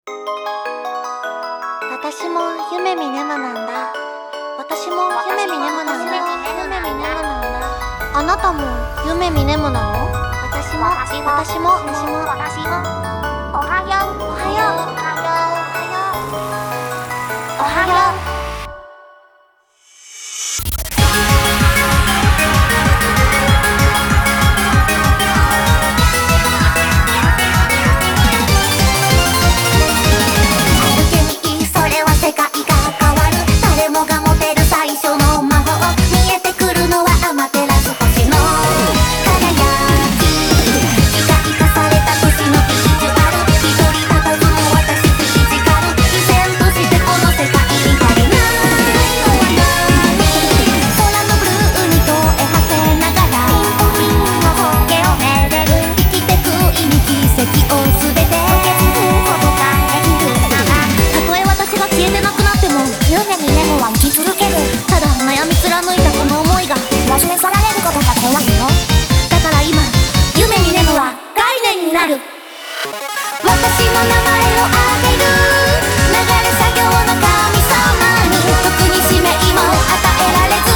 私も夢見ねまなんだ。私も夢見ねまなんだ。夢見ねまなんだ。あなたも夢見ねまなの？私も。おはよう。おはよう。おはよう。私の名前をあげる流れ作業の神様に特に使命も与えられず